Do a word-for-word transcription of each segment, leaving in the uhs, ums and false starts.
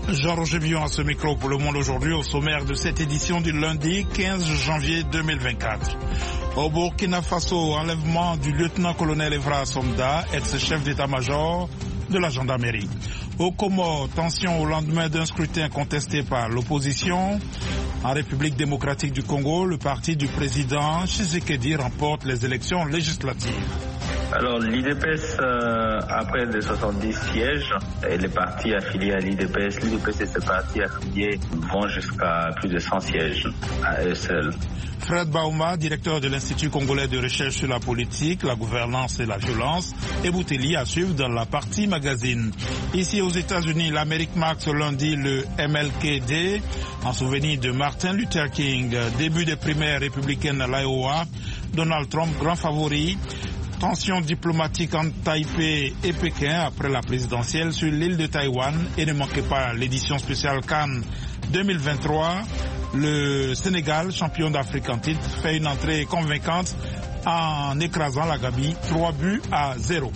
Jean-Roger Villon à ce micro pour Le Monde aujourd'hui, au sommaire de cette édition du lundi quinze janvier deux mille vingt-quatre. Au Burkina Faso, enlèvement du lieutenant-colonel Evra Somda, ex-chef d'état-major de la gendarmerie. Au Comores, tension au lendemain d'un scrutin contesté par l'opposition. En République démocratique du Congo, le parti du président Tshisekedi remporte les élections législatives. Alors l'I D P S, euh, après les soixante-dix sièges, et les partis affiliés à l'I D P S, l'I D P S et ses partis affiliés vont jusqu'à plus de cent sièges à eux seuls. Fred Bauma, directeur de l'Institut congolais de recherche sur la politique, la gouvernance et la violence, et Bouteli à suivre dans la partie magazine. Ici aux États-Unis, l'Amérique marque ce lundi le M L K Day en souvenir de Martin Luther King. Début des primaires républicaines à l'Iowa, Donald Trump grand favori. Tension diplomatique entre Taipei et Pékin après la présidentielle sur l'île de Taïwan. Et ne manquez pas l'édition spéciale Cannes deux mille vingt-trois. Le Sénégal, champion d'Afrique en titre, fait une entrée convaincante en écrasant la Gambie, trois buts à zéro.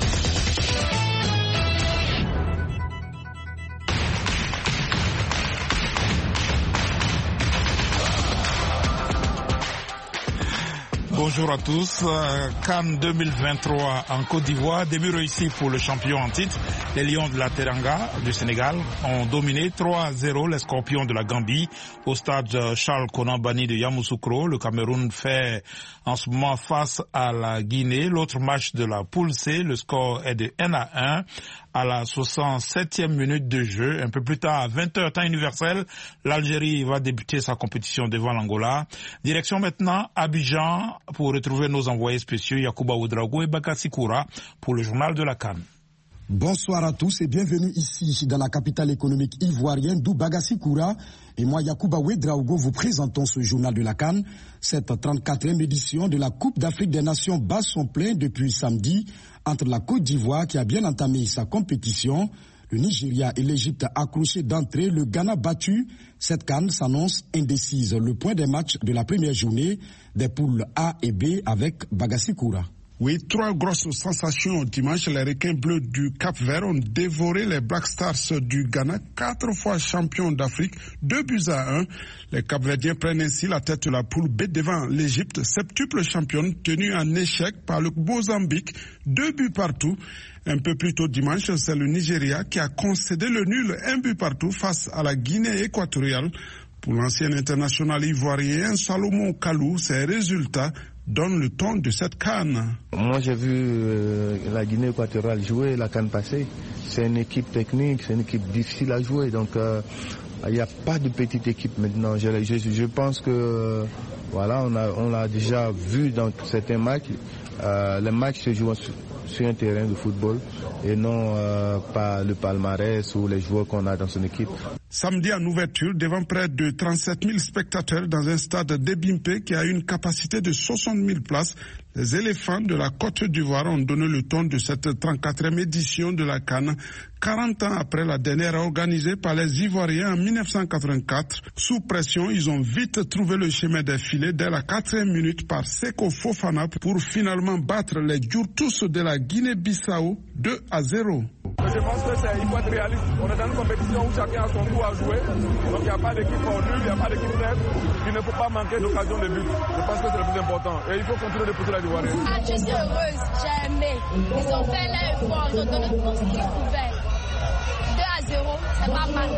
Bonjour à tous. Cannes deux mille vingt-trois en Côte d'Ivoire, début réussi pour le champion en titre. Les Lions de la Teranga du Sénégal ont dominé trois à zéro les Scorpions de la Gambie au stade Charles Konan Banny de Yamoussoukro. Le Cameroun fait en ce moment face à la Guinée. L'autre match de la poule C, le score est de un à un. À la soixante-septième minute de jeu, un peu plus tard, à vingt heures temps universel, l'Algérie va débuter sa compétition devant l'Angola. Direction maintenant Abidjan pour retrouver nos envoyés spéciaux Yacouba Ouedraogo et Bakassi Koura pour le journal de la Cannes. Bonsoir à tous et bienvenue ici dans la capitale économique ivoirienne d'où Bakassi Koura et moi Yacouba Ouedraogo vous présentons ce journal de la Cannes. Cette trente-quatrième édition de la Coupe d'Afrique des Nations bat son plein depuis samedi entre la Côte d'Ivoire qui a bien entamé sa compétition, le Nigeria et l'Égypte accrochés d'entrée, le Ghana battu. Cette CAN s'annonce indécise. Le point des matchs de la première journée des poules A et B avec Bakassi Koura. Oui, trois grosses sensations. Dimanche, les requins bleus du Cap-Vert ont dévoré les Black Stars du Ghana, quatre fois champions d'Afrique, deux buts à un. Les Cap-Verdiens prennent ainsi la tête de la poule B devant l'Égypte, septuple championne, tenue en échec par le Mozambique, deux buts partout. Un peu plus tôt dimanche, c'est le Nigeria qui a concédé le nul, un but partout face à la Guinée équatoriale. Pour l'ancien international ivoirien Salomon Kalou, ces résultats donne le ton de cette CAN. Moi j'ai vu euh, la Guinée équatoriale jouer la CAN passée. C'est une équipe technique, c'est une équipe difficile à jouer. Donc il euh, n'y a pas de petite équipe maintenant. Je, je, je pense que euh, voilà, on a, on l'a déjà vu dans certains matchs. Euh, les matchs se jouent sur, sur un terrain de football et non euh, pas le palmarès ou les joueurs qu'on a dans son équipe. Samedi en ouverture, devant près de trente-sept mille spectateurs dans un stade d'Ebimpe qui a une capacité de soixante mille places, les éléphants de la Côte d'Ivoire ont donné le ton de cette trente-quatrième édition de la CAN, quarante ans après la dernière organisée par les Ivoiriens en mille neuf cent quatre-vingt-quatre. Sous pression, ils ont vite trouvé le chemin des filets dès la quatrième minute par Seko Fofana pour finalement battre les Djourtous de la Guinée-Bissau deux à zéro. Je pense que c'est, il faut être réaliste. On est dans une compétition où chacun a son coup à jouer. Donc il n'y a pas d'équipe nulle, il n'y a pas d'équipe nette. Il ne faut pas manquer d'occasion de but. Je pense que c'est le plus important. Et il faut continuer de pousser la Ivoirienne. Ah, je suis heureuse, j'ai aimé. Ils ont fait leur effort, ils ont donné tout ce qu'ils pouvaient. deux à zéro, c'est pas mal.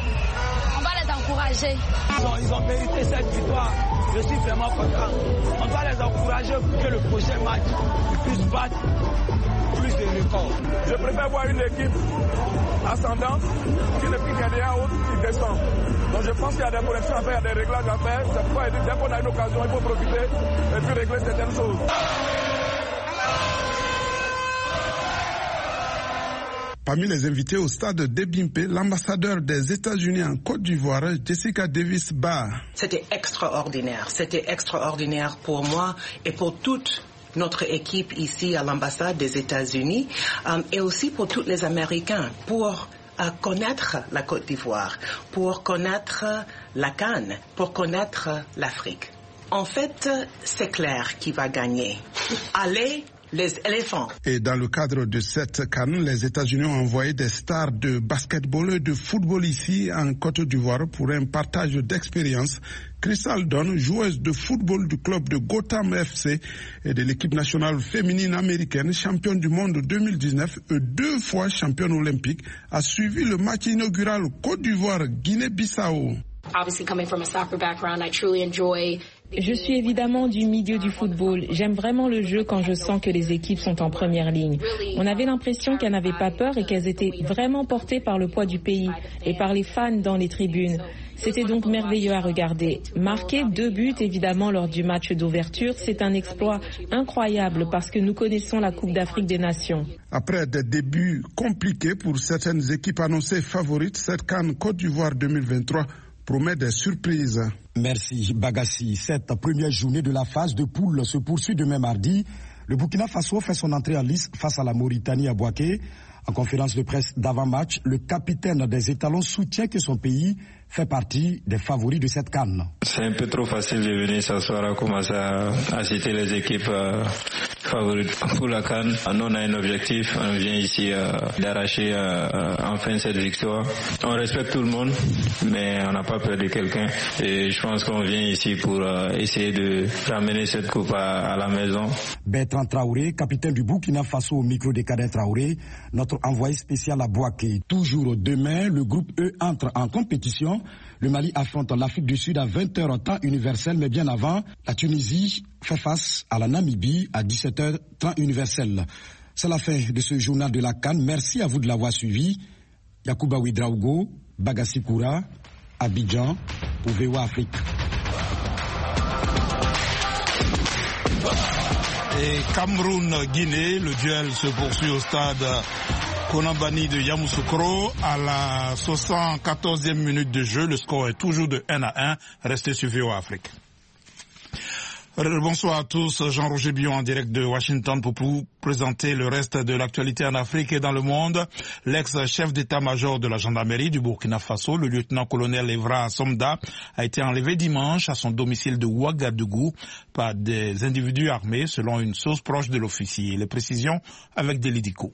On va les encourager. Ils ont, ils ont mérité cette victoire. Je suis vraiment content. On doit les encourager pour que le prochain match puisse battre plus de records. Je préfère voir une équipe ascendante qui ne pique rien autre qui descend. Donc je pense qu'il y a des corrections à faire, il y a des réglages à faire. C'est pourquoi dès qu'on a une occasion, il faut profiter et puis régler certaines choses. Parmi les invités au stade d'Ebimpe, l'ambassadeur des États-Unis en Côte d'Ivoire, Jessica Davis Barr. C'était extraordinaire. C'était extraordinaire pour moi et pour toute notre équipe ici à l'ambassade des États-Unis euh, et aussi pour tous les Américains pour euh, connaître la Côte d'Ivoire, pour connaître la CAN, pour connaître l'Afrique. En fait, c'est clair qui va gagner. Aller, les éléphants. Et dans le cadre de cette CAN, les États-Unis ont envoyé des stars de basketball et de football ici en Côte d'Ivoire pour un partage d'expérience. Crystal Dunn, joueuse de football du club de Gotham F C et de l'équipe nationale féminine américaine, championne du monde deux mille dix-neuf et deux fois championne olympique, a suivi le match inaugural Côte d'Ivoire-Guinée-Bissau. Je suis évidemment du milieu du football. J'aime vraiment le jeu quand je sens que les équipes sont en première ligne. On avait l'impression qu'elles n'avaient pas peur et qu'elles étaient vraiment portées par le poids du pays et par les fans dans les tribunes. C'était donc merveilleux à regarder. Marquer deux buts, évidemment, lors du match d'ouverture, c'est un exploit incroyable parce que nous connaissons la Coupe d'Afrique des Nations. Après des débuts compliqués pour certaines équipes annoncées favorites, cette CAN Côte d'Ivoire deux mille vingt-trois promet des surprises. Merci Bagassi. Cette première journée de la phase de poule se poursuit demain mardi. Le Burkina Faso fait son entrée en lice face à la Mauritanie à Bouaké. En conférence de presse d'avant-match, le capitaine des étalons soutient que son pays fait partie des favoris de cette CAN. C'est un peu trop facile de venir s'asseoir à commencer à, à citer les équipes euh, favorites pour la CAN. Nous, on a un objectif, on vient ici euh, d'arracher euh, enfin cette victoire. On respecte tout le monde, mais on n'a pas peur de quelqu'un. Et je pense qu'on vient ici pour euh, essayer de ramener cette coupe à, à la maison. Bertrand Traoré, capitaine du Burkina Faso au micro des Kader Traoré, notre envoyé spécial à Bouaké. Toujours demain, le groupe E entre en compétition. Le Mali affronte l'Afrique du Sud à vingt heures temps universel, mais bien avant, la Tunisie fait face à la Namibie à dix-sept heures temps universel. C'est la fin de ce journal de la CAN. Merci à vous de l'avoir suivi. Yacouba Ouedraogo, Bagassi Koura, Abidjan, pour V O A Afrique. Et Cameroun-Guinée, le duel se poursuit au stade Konambani de Yamoussoukro à la soixante-quatorzième minute de jeu. Le score est toujours de un à un. Restez sur V O A Afrique. Bonsoir à tous, Jean-Roger Bion en direct de Washington pour vous présenter le reste de l'actualité en Afrique et dans le monde. L'ex-chef d'état-major de la gendarmerie du Burkina Faso, le lieutenant-colonel Evra Somda, a été enlevé dimanche à son domicile de Ouagadougou par des individus armés selon une source proche de l'officier. Les précisions avec Delidico.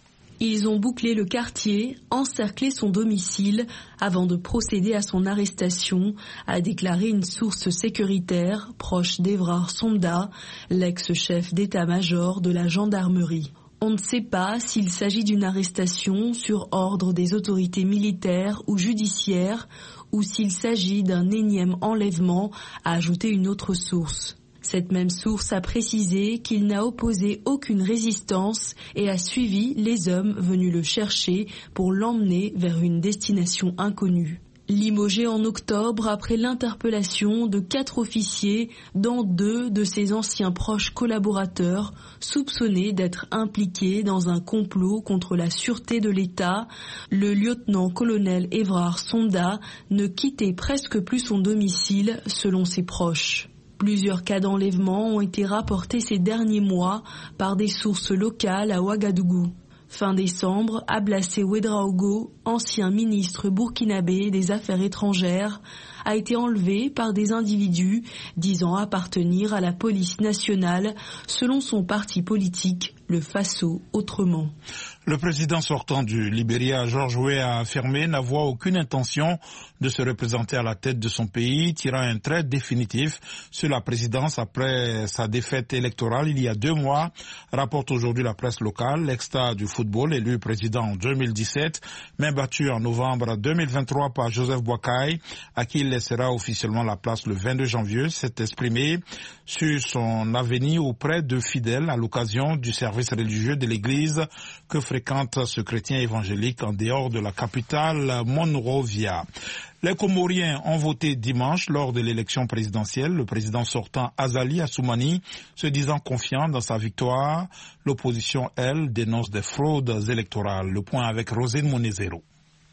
Ils ont bouclé le quartier, encerclé son domicile avant de procéder à son arrestation, a déclaré une source sécuritaire proche d'Evra Somda, l'ex-chef d'état-major de la gendarmerie. On ne sait pas s'il s'agit d'une arrestation sur ordre des autorités militaires ou judiciaires ou s'il s'agit d'un énième enlèvement, a ajouté une autre source. Cette même source a précisé qu'il n'a opposé aucune résistance et a suivi les hommes venus le chercher pour l'emmener vers une destination inconnue. Limogé en octobre après l'interpellation de quatre officiers, dont deux de ses anciens proches collaborateurs, soupçonnés d'être impliqués dans un complot contre la sûreté de l'État, le lieutenant-colonel Evra Somda ne quittait presque plus son domicile selon ses proches. Plusieurs cas d'enlèvement ont été rapportés ces derniers mois par des sources locales à Ouagadougou. Fin décembre, Ablassé Ouedraogo, ancien ministre burkinabé des Affaires étrangères, a été enlevé par des individus disant appartenir à la police nationale selon son parti politique, le Faso autrement. Le président sortant du Libéria, George Weah, a affirmé n'avoir aucune intention de se représenter à la tête de son pays, tirant un trait définitif sur la présidence après sa défaite électorale il y a deux mois, rapporte aujourd'hui la presse locale. L'ex-star du football, élu président en deux mille dix-sept, mais battu en novembre deux mille vingt-trois par Joseph Boakai, à qui il laissera officiellement la place le vingt-deux janvier, s'est exprimé sur son avenir auprès de fidèles à l'occasion du service religieux de l'église que fréquente ce chrétien évangélique en dehors de la capitale Monrovia. Les Comoriens ont voté dimanche lors de l'élection présidentielle. Le président sortant Azali Assoumani se disant confiant dans sa victoire. L'opposition, elle, dénonce des fraudes électorales. Le point avec Rosine Monezero.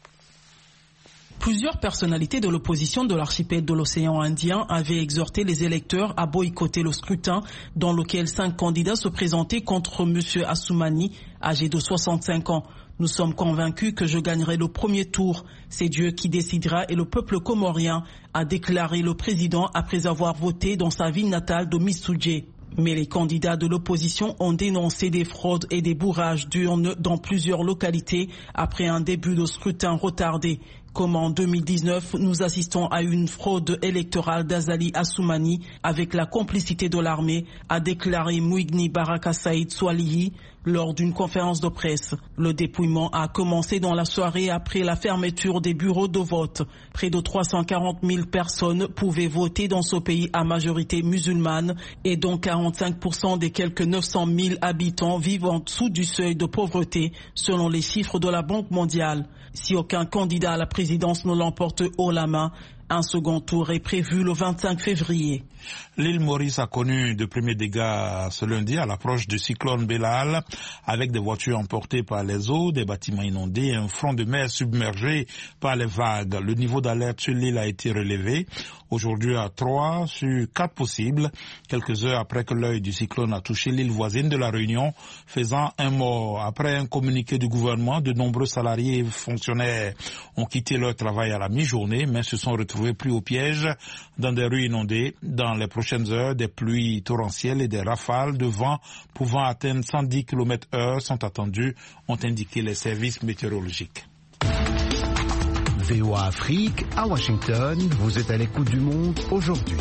Plusieurs personnalités de l'opposition de l'archipel de l'océan Indien avaient exhorté les électeurs à boycotter le scrutin dans lequel cinq candidats se présentaient contre M. Assoumani, âgé de soixante-cinq ans. Nous sommes convaincus que je gagnerai le premier tour. C'est Dieu qui décidera et le peuple comorien, a déclaré le président après avoir voté dans sa ville natale de Missoudié. Mais les candidats de l'opposition ont dénoncé des fraudes et des bourrages d'urnes dans plusieurs localités après un début de scrutin retardé. Comme en deux mille dix-neuf, nous assistons à une fraude électorale d'Azali Assoumani avec la complicité de l'armée, a déclaré Mouigni Baraka Saïd Swalihi lors d'une conférence de presse. Le dépouillement a commencé dans la soirée après la fermeture des bureaux de vote. Près de trois cent quarante mille personnes pouvaient voter dans ce pays à majorité musulmane et dont quarante-cinq pour cent des quelques neuf cent mille habitants vivent en dessous du seuil de pauvreté selon les chiffres de la Banque mondiale. Si aucun candidat à la présidence ne l'emporte haut la main, un second tour est prévu le vingt-cinq février. L'île Maurice a connu de premiers dégâts ce lundi à l'approche du cyclone Belal, avec des voitures emportées par les eaux, des bâtiments inondés et un front de mer submergé par les vagues. Le niveau d'alerte sur l'île a été relevé aujourd'hui à trois sur quatre possibles, quelques heures après que l'œil du cyclone a touché l'île voisine de la Réunion, faisant un mort. Après un communiqué du gouvernement, de nombreux salariés et fonctionnaires ont quitté leur travail à la mi-journée, mais se sont retrouvés pris au piège dans des rues inondées. Dans les prochaines heures, des pluies torrentielles et des rafales de vent pouvant atteindre cent dix kilomètres heure sont attendues, ont indiqué les services météorologiques. V O A Afrique, à Washington, vous êtes à l'écoute du monde aujourd'hui.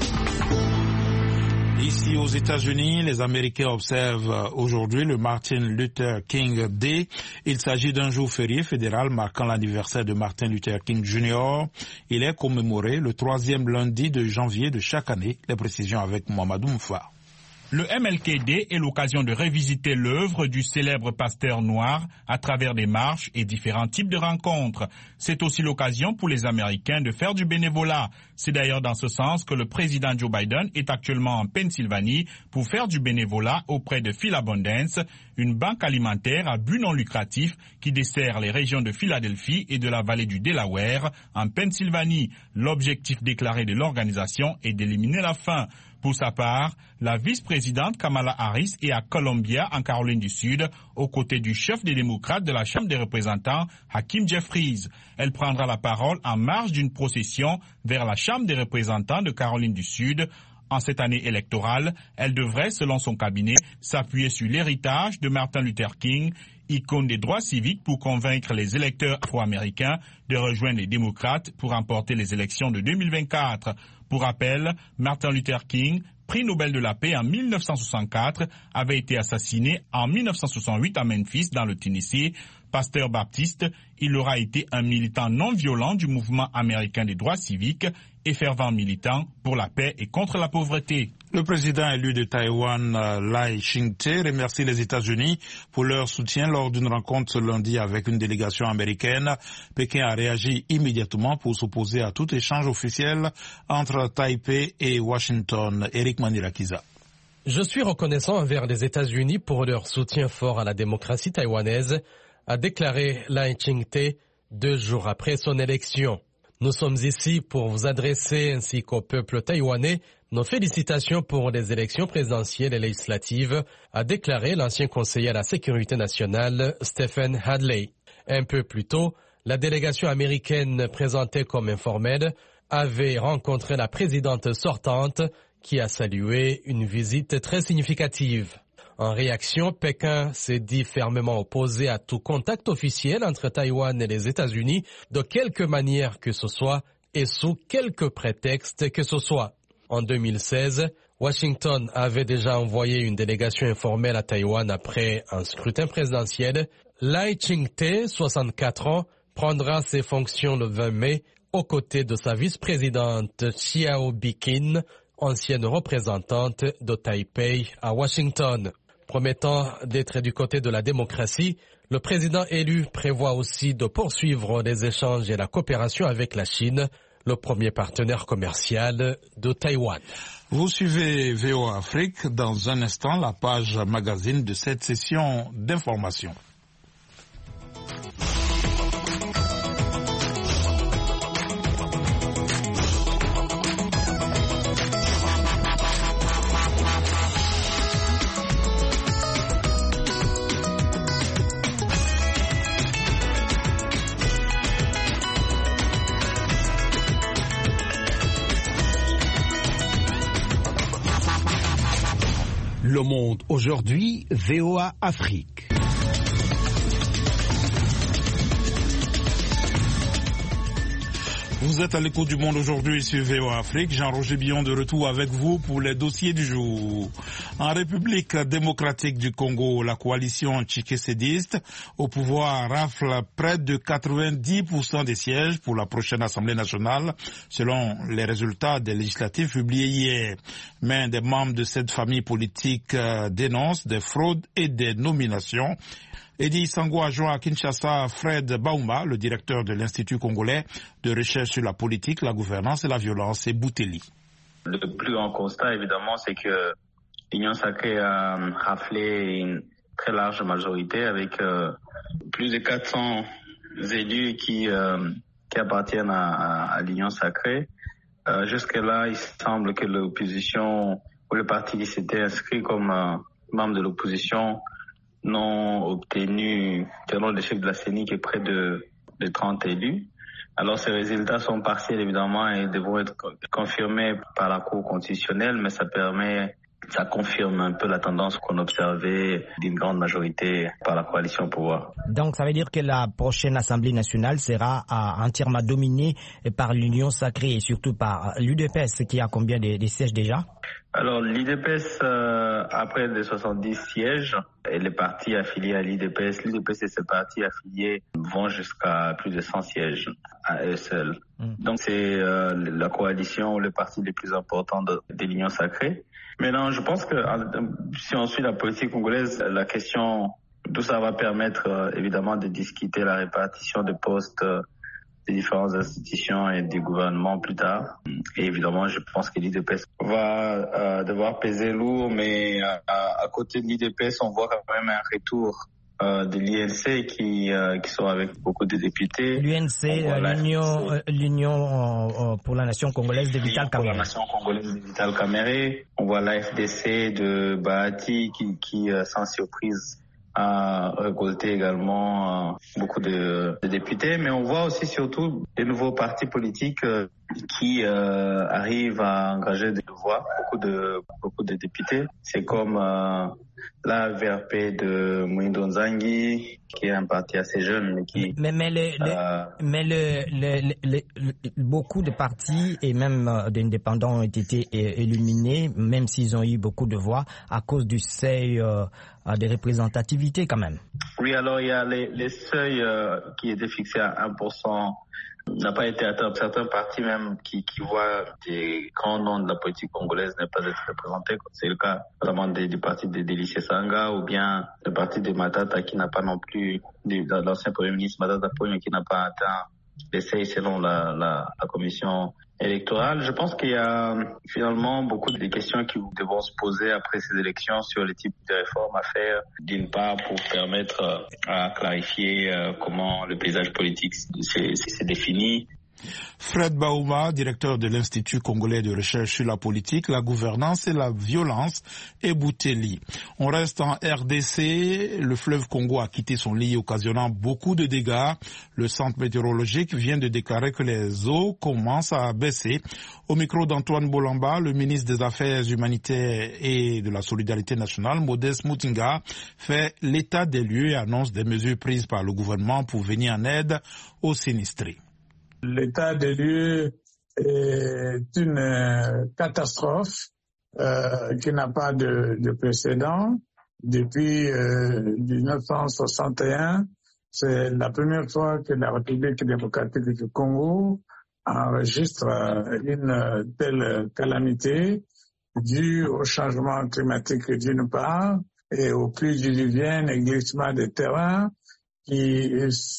Ici aux États-Unis, les Américains observent aujourd'hui le Martin Luther King Day. Il s'agit d'un jour férié fédéral marquant l'anniversaire de Martin Luther King junior Il est commémoré le troisième lundi de janvier de chaque année. Les précisions avec Mohamedou Moufa. Le M L K Day est l'occasion de revisiter l'œuvre du célèbre pasteur noir à travers des marches et différents types de rencontres. C'est aussi l'occasion pour les Américains de faire du bénévolat. C'est d'ailleurs dans ce sens que le président Joe Biden est actuellement en Pennsylvanie pour faire du bénévolat auprès de Philabundance, une banque alimentaire à but non lucratif qui dessert les régions de Philadelphie et de la vallée du Delaware en Pennsylvanie. L'objectif déclaré de l'organisation est d'éliminer la faim. Pour sa part, la vice-présidente Kamala Harris est à Columbia, en Caroline du Sud, aux côtés du chef des démocrates de la Chambre des représentants, Hakeem Jeffries. Elle prendra la parole en marge d'une procession vers la Chambre des représentants de Caroline du Sud. En cette année électorale, elle devrait, selon son cabinet, s'appuyer sur l'héritage de Martin Luther King, icône des droits civiques, pour convaincre les électeurs afro-américains de rejoindre les démocrates pour remporter les élections de deux mille vingt-quatre. Pour rappel, Martin Luther King, prix Nobel de la paix en mille neuf cent soixante-quatre, avait été assassiné en mille neuf cent soixante-huit à Memphis, dans le Tennessee. Pasteur baptiste, il aura été un militant non violent du mouvement américain des droits civiques et fervent militant pour la paix et contre la pauvreté. Le président élu de Taïwan, Lai Ching-te, remercie les États-Unis pour leur soutien lors d'une rencontre ce lundi avec une délégation américaine. Pékin a réagi immédiatement pour s'opposer à tout échange officiel entre Taipei et Washington. Eric Manirakiza. Je suis reconnaissant envers les États-Unis pour leur soutien fort à la démocratie taïwanaise, a déclaré Lai Ching-te deux jours après son élection. Nous sommes ici pour vous adresser ainsi qu'au peuple taïwanais nos félicitations pour les élections présidentielles et législatives, a déclaré l'ancien conseiller à la sécurité nationale Stephen Hadley. Un peu plus tôt, la délégation américaine présentée comme informelle avait rencontré la présidente sortante qui a salué une visite très significative. En réaction, Pékin s'est dit fermement opposé à tout contact officiel entre Taïwan et les États-Unis, de quelque manière que ce soit et sous quelque prétexte que ce soit. En deux mille seize, Washington avait déjà envoyé une délégation informelle à Taïwan après un scrutin présidentiel. Lai Ching-te, soixante-quatre ans, prendra ses fonctions le vingt mai aux côtés de sa vice-présidente Xiao Bikin, ancienne représentante de Taipei à Washington. Promettant d'être du côté de la démocratie, le président élu prévoit aussi de poursuivre les échanges et la coopération avec la Chine, le premier partenaire commercial de Taïwan. Vous suivez V O A Afrique. Dans un instant, la page magazine de cette session d'information. Le Monde aujourd'hui, V O A Afrique. Vous êtes à l'écoute du Monde aujourd'hui sur V O A Afrique. Jean-Roger Billon de retour avec vous pour les dossiers du jour. En République démocratique du Congo, la coalition tchikésédiste au pouvoir rafle près de quatre-vingt-dix pour cent des sièges pour la prochaine Assemblée nationale, selon les résultats des législatives publiés hier. Mais des membres de cette famille politique euh, dénoncent des fraudes et des nominations. Eddie Sango a joint à Kinshasa Fred Bauma, le directeur de l'Institut congolais de recherche sur la politique, la gouvernance et la violence, et Bouteli. Le plus grand constat, évidemment, c'est que l'Union sacrée a raflé une très large majorité avec euh, plus de quatre cents élus qui, euh, qui appartiennent à, à, à l'Union sacrée. Euh, jusque-là, il semble que l'opposition ou le parti qui s'était inscrit comme euh, membre de l'opposition n'ont obtenu, selon le chef de la C E N I, que près de, de trente élus. Alors ces résultats sont partiels évidemment et devront être confirmés par la Cour constitutionnelle, mais ça permet, ça confirme un peu la tendance qu'on observait d'une grande majorité par la coalition au pouvoir. Donc ça veut dire que la prochaine Assemblée nationale sera euh, entièrement dominée par l'Union sacrée et surtout par l'U D P S qui a combien de, de sièges déjà? Alors l'U D P S, euh, après les soixante-dix sièges, et les partis affiliés à l'U D P S, l'U D P S et ses partis affiliés vont jusqu'à plus de cent sièges à eux seuls. Mm. Donc c'est euh, la coalition ou le parti le plus important de, de l'Union sacrée. Maintenant, je pense que si on suit la politique congolaise, la question, tout ça va permettre euh, évidemment de discuter la répartition des postes euh, des différentes institutions et du gouvernement plus tard. Et évidemment, je pense que l'U D P S va euh, devoir peser lourd, mais à, à côté de l'U D P S, on voit quand même un retour euh, de l'U N C qui, euh, qui sont avec beaucoup de députés. L'U N C, l'Union, euh, l'Union euh, pour la nation congolaise de Vital Kamerhe. Pour la nation congolaise de Vital Kamerhe. On voit l'A F D C de Bahati qui, qui euh, sans surprise, a récolté également euh, beaucoup de, de députés, mais on voit aussi surtout des nouveaux partis politiques euh, qui euh, arrivent à engager des voix, beaucoup de beaucoup de députés. C'est comme euh, la V R P de Mwindo Nzangi, qui est un parti assez jeune, mais qui... Mais, mais, les, euh, les, mais le, le, le, le, beaucoup de partis et même euh, d'indépendants ont été éliminés, même s'ils ont eu beaucoup de voix, à cause du seuil euh, de représentativité quand même. Oui, alors il y a les, les seuils euh, qui étaient fixés à un pour cent n'a pas été atteint. Certains partis même qui, qui voient des grands noms de la politique congolaise ne pas être représentés. C'est le cas notamment des, du parti de Délicie Sanga ou bien le parti de Matata qui n'a pas non plus, de, de l'ancien Premier ministre Matata Ponyo qui n'a pas atteint les seuils selon la, la, la commission électorale. Je pense qu'il y a finalement beaucoup de questions qui devront se poser après ces élections sur les types de réformes à faire, d'une part pour permettre à clarifier comment le paysage politique s'est défini. Fred Bauma, directeur de l'Institut congolais de recherche sur la politique, la gouvernance et la violence, et Bouteli. On reste en R D C. Le fleuve Congo a quitté son lit, occasionnant beaucoup de dégâts. Le centre météorologique vient de déclarer que les eaux commencent à baisser. Au micro d'Antoine Bolamba, le ministre des Affaires humanitaires et de la Solidarité nationale, Modeste Moutinga, fait l'état des lieux et annonce des mesures prises par le gouvernement pour venir en aide aux sinistrés. L'état des lieux est une catastrophe euh, qui n'a pas de, de précédent. Depuis euh, mille neuf cent soixante et un, c'est la première fois que la République démocratique du Congo enregistre une telle calamité due au changement climatique d'une part et aux pluies diluviennes et glissements de terrain qui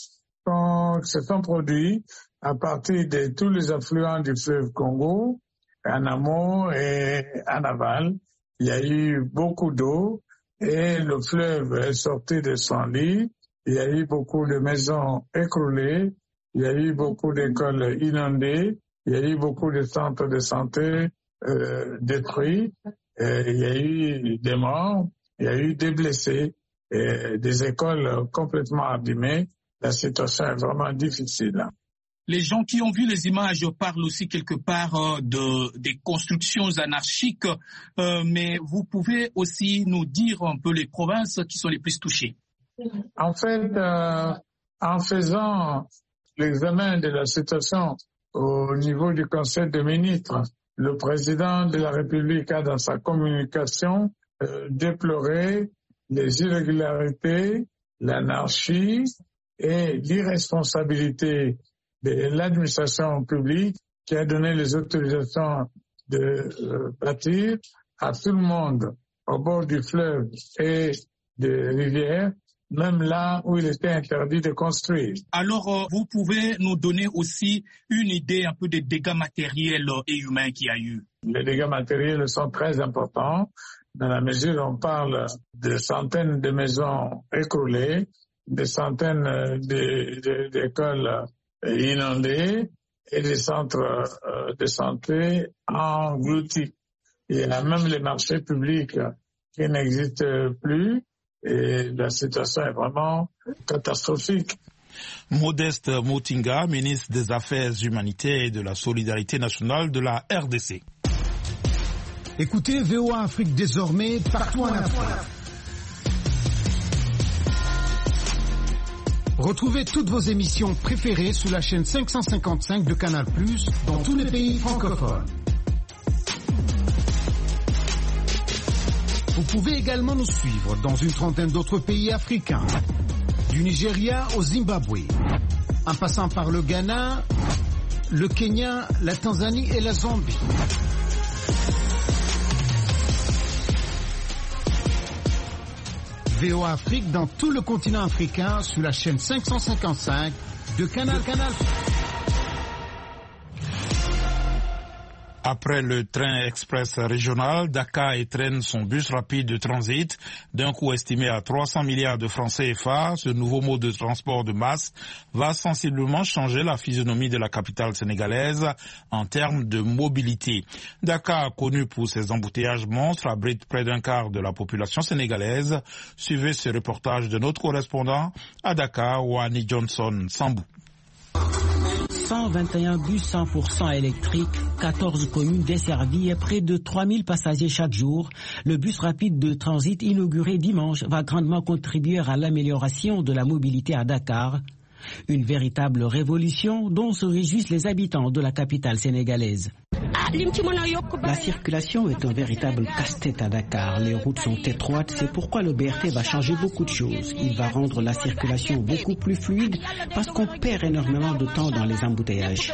sont, se sont produits à partir de tous les affluents du fleuve Congo, en amont et en aval. Il y a eu beaucoup d'eau et le fleuve est sorti de son lit. Il y a eu beaucoup de maisons écroulées. Il y a eu beaucoup d'écoles inondées. Il y a eu beaucoup de centres de santé euh, détruits. Et il y a eu des morts. Il y a eu des blessés et des écoles complètement abîmées. La situation est vraiment difficile. Les gens qui ont vu les images parlent aussi quelque part euh, de des constructions anarchiques, euh, mais vous pouvez aussi nous dire un peu les provinces qui sont les plus touchées. En fait, euh, en faisant l'examen de la situation au niveau du Conseil des ministres, le président de la République a dans sa communication euh, déploré les irrégularités, l'anarchie et l'irresponsabilité de l'administration publique qui a donné les autorisations de euh, bâtir à tout le monde au bord du fleuve et des rivières, même là où il était interdit de construire. Alors, euh, vous pouvez nous donner aussi une idée un peu des dégâts matériels et humains qu'il y a eu? Les dégâts matériels sont très importants dans la mesure où on parle de centaines de maisons écroulées, de centaines d'écoles inondées et des centres de santé engloutis. Il y a même les marchés publics qui n'existent plus et la situation est vraiment catastrophique. Modeste Motinga, ministre des Affaires humanitaires et de la Solidarité nationale de la R D C. Écoutez V O A Afrique désormais partout en Afrique. Retrouvez toutes vos émissions préférées sur la chaîne cinq cent cinquante-cinq de Canal plus, dans tous les pays francophones. Vous pouvez également nous suivre dans une trentaine d'autres pays africains, du Nigeria au Zimbabwe, en passant par le Ghana, le Kenya, la Tanzanie et la Zambie. V O A Afrique dans tout le continent africain sur la chaîne cinq cent cinquante-cinq de Canal Canal. Après le train express régional, Dakar étraîne son bus rapide de transit d'un coût estimé à trois cents milliards de francs C F A. Ce nouveau mode de transport de masse va sensiblement changer la physionomie de la capitale sénégalaise en termes de mobilité. Dakar, connu pour ses embouteillages monstres, abrite près d'un quart de la population sénégalaise. Suivez ce reportage de notre correspondant à Dakar, Wani Johnson Sambou. cent vingt et un bus cent pour cent électriques, quatorze communes desservies et près de trois mille passagers chaque jour. Le bus rapide de transit inauguré dimanche va grandement contribuer à l'amélioration de la mobilité à Dakar. Une véritable révolution dont se réjouissent les habitants de la capitale sénégalaise. La circulation est un véritable casse-tête à Dakar. Les routes sont étroites, c'est pourquoi le B R T va changer beaucoup de choses. Il va rendre la circulation beaucoup plus fluide parce qu'on perd énormément de temps dans les embouteillages.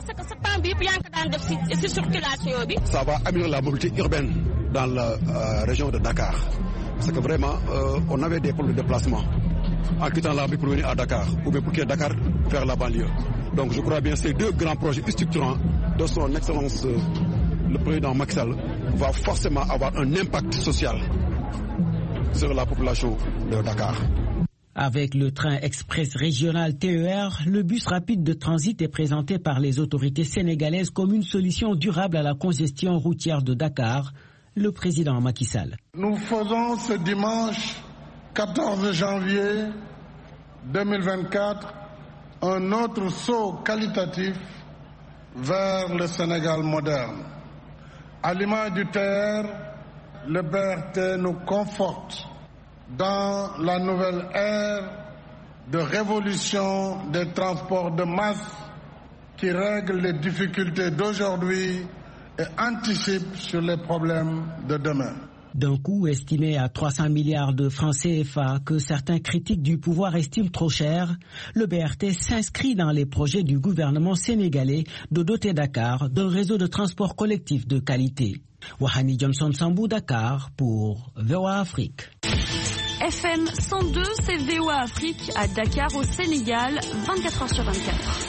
Ça va améliorer la mobilité urbaine dans la euh, région de Dakar. Parce que vraiment, euh, on avait des problèmes de déplacement en quittant la ville pour venir à Dakar, ou bien pour quitter Dakar vers la banlieue. Donc je crois bien que ces deux grands projets structurants de son Excellence euh, le président Macky Sall va forcément avoir un impact social sur la population de Dakar. Avec le train express régional T E R, le bus rapide de transit est présenté par les autorités sénégalaises comme une solution durable à la congestion routière de Dakar. Le président Macky Sall. Nous faisons ce dimanche quatorze janvier deux mille vingt-quatre un autre saut qualitatif vers le Sénégal moderne. À l'image du T R, le B R T nous conforte dans la nouvelle ère de révolution des transports de masse qui règle les difficultés d'aujourd'hui et anticipe sur les problèmes de demain. D'un coût estimé à trois cents milliards de francs C F A que certains critiques du pouvoir estiment trop cher, le B R T s'inscrit dans les projets du gouvernement sénégalais de doter Dakar d'un réseau de transport collectif de qualité. Wahani Johnson Sambou, Dakar pour V O A Afrique. F M cent deux, c'est V O A Afrique à Dakar au Sénégal, vingt-quatre heures sur vingt-quatre.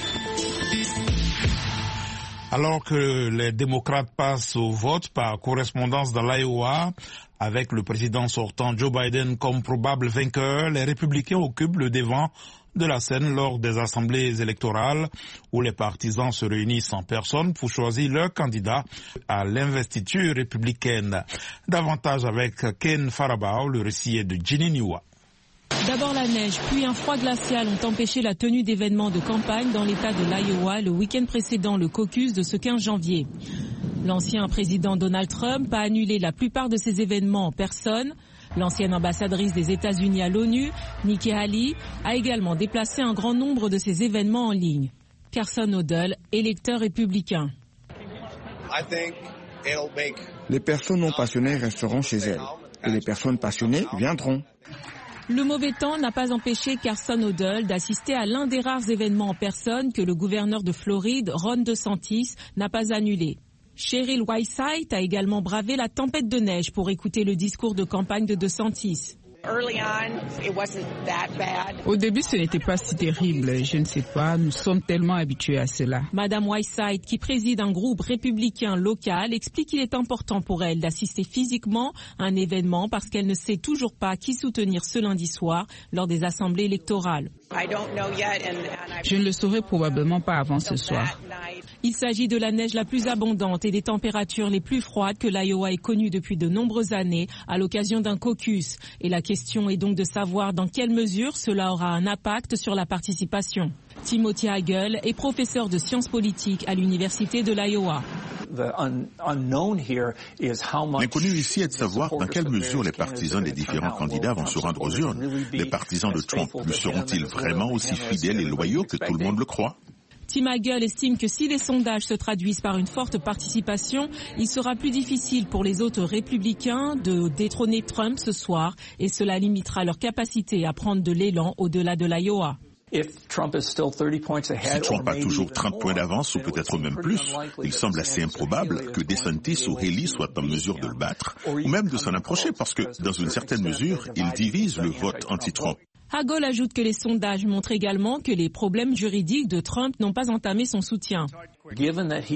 Alors que les démocrates passent au vote par correspondance dans l'Iowa, avec le président sortant Joe Biden comme probable vainqueur, les républicains occupent le devant de la scène lors des assemblées électorales où les partisans se réunissent en personne pour choisir leur candidat à l'investiture républicaine. Davantage avec Ken Farabao, le récit est de Ginny Niwa. D'abord la neige, puis un froid glacial ont empêché la tenue d'événements de campagne dans l'état de l'Iowa le week-end précédent le caucus de ce quinze janvier. L'ancien président Donald Trump a annulé la plupart de ces événements en personne. L'ancienne ambassadrice des États-Unis à l'ONU, Nikki Haley, a également déplacé un grand nombre de ces événements en ligne. Carson Odell, électeur républicain. Les personnes non passionnées resteront chez elles et les personnes passionnées viendront. Le mauvais temps n'a pas empêché Carson Odell d'assister à l'un des rares événements en personne que le gouverneur de Floride, Ron DeSantis, n'a pas annulé. Cheryl Whiteside a également bravé la tempête de neige pour écouter le discours de campagne de DeSantis. Au début, ce n'était pas si terrible. Je ne sais pas, nous sommes tellement habitués à cela. Madame Whiteside, qui préside un groupe républicain local, explique qu'il est important pour elle d'assister physiquement à un événement parce qu'elle ne sait toujours pas qui soutenir ce lundi soir lors des assemblées électorales. Je ne le saurai probablement pas avant ce soir. Il s'agit de la neige la plus abondante et des températures les plus froides que l'Iowa ait connues depuis de nombreuses années à l'occasion d'un caucus. Et la question est donc de savoir dans quelle mesure cela aura un impact sur la participation. Timothy Hagel est professeur de sciences politiques à l'université de l'Iowa. L'inconnu ici est de savoir dans quelle mesure les partisans des différents candidats vont se rendre aux urnes. Les partisans de Trump lui seront-ils vraiment aussi fidèles et loyaux que tout le monde le croit? Tim Hagel estime que si les sondages se traduisent par une forte participation, il sera plus difficile pour les autres républicains de détrôner Trump ce soir et cela limitera leur capacité à prendre de l'élan au-delà de l'Iowa. Si Trump a toujours trente points d'avance ou peut-être même plus, il semble assez improbable que DeSantis ou Haley soient en mesure de le battre ou même de s'en approcher parce que, dans une certaine mesure, il divise le vote anti-Trump. Hagel ajoute que les sondages montrent également que les problèmes juridiques de Trump n'ont pas entamé son soutien. Il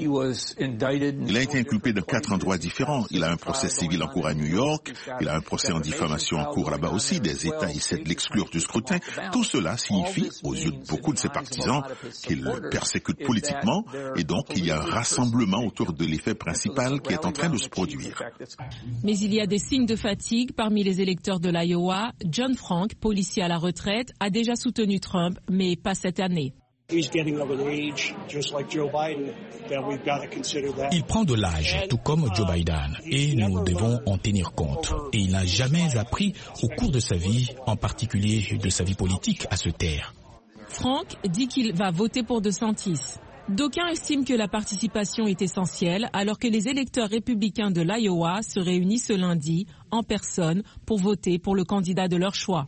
a été inculpé de quatre endroits différents. Il a un procès civil en cours à New York. Il a un procès en diffamation en cours là-bas aussi. Des États essaient de l'exclure du scrutin. Tout cela signifie, aux yeux de beaucoup de ses partisans, qu'il le persécute politiquement et donc il y a un rassemblement autour de l'effet principal qui est en train de se produire. Mais il y a des signes de fatigue parmi les électeurs de l'Iowa. John Frank, policier à la retraite, a déjà soutenu Trump, mais pas cette année. Il prend de l'âge, tout comme Joe Biden, et nous devons en tenir compte. Et il n'a jamais appris au cours de sa vie, en particulier de sa vie politique, à se taire. Frank dit qu'il va voter pour DeSantis. D'aucuns estiment que la participation est essentielle, alors que les électeurs républicains de l'Iowa se réunissent ce lundi, en personne, pour voter pour le candidat de leur choix.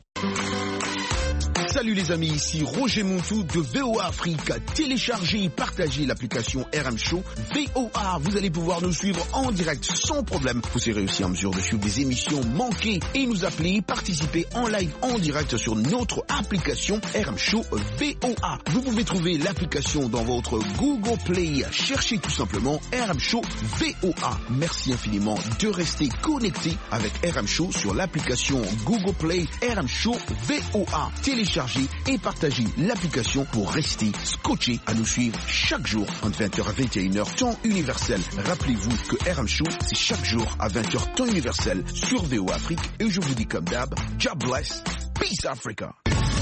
Salut les amis, ici Roger Montou de V O A Afrique. Téléchargez et partagez l'application R M Show V O A. Vous allez pouvoir nous suivre en direct sans problème. Vous serez aussi en mesure de suivre des émissions manquées et nous appeler, participer en live en direct sur notre application R M Show V O A. Vous pouvez trouver l'application dans votre Google Play. Cherchez tout simplement R M Show V O A. Merci infiniment de rester connecté avec R M Show sur l'application Google Play R M Show V O A. Téléchargez et partagez l'application pour rester scotché à nous suivre chaque jour entre vingt heures à vingt et une heures temps universel. Rappelez-vous que R M Show c'est chaque jour à vingt heures temps universel sur V O A Afrique et je vous dis comme d'hab, God bless, peace Africa.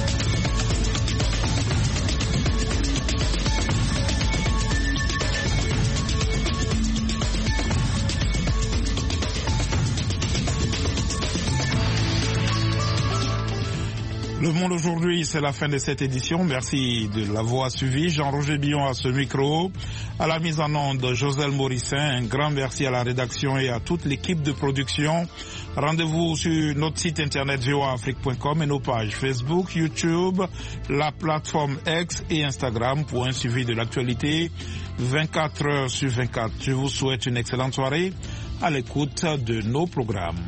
Le Monde aujourd'hui, c'est la fin de cette édition. Merci de l'avoir suivi. Jean-Roger Billon à ce micro. À la mise en onde, Joselle Morissin. Un grand merci à la rédaction et à toute l'équipe de production. Rendez-vous sur notre site internet v o a afrique point com et nos pages Facebook, YouTube, la plateforme X et Instagram pour un suivi de l'actualité vingt-quatre heures sur vingt-quatre. Je vous souhaite une excellente soirée à l'écoute de nos programmes.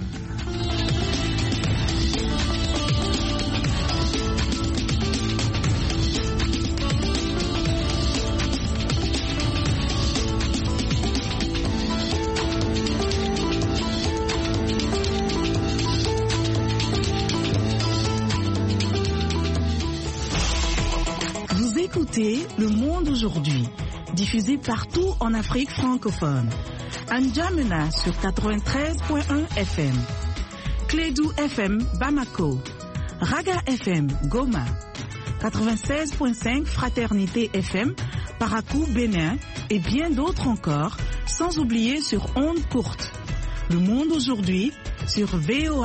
Le Monde aujourd'hui, diffusé partout en Afrique francophone. N'Djamena sur quatre-vingt-treize point un F M, Clédou F M Bamako, Raga F M, Goma. quatre-vingt-seize virgule cinq Fraternité F M, Parakou, Bénin et bien d'autres encore, sans oublier sur ondes courtes. Le monde aujourd'hui sur V O A.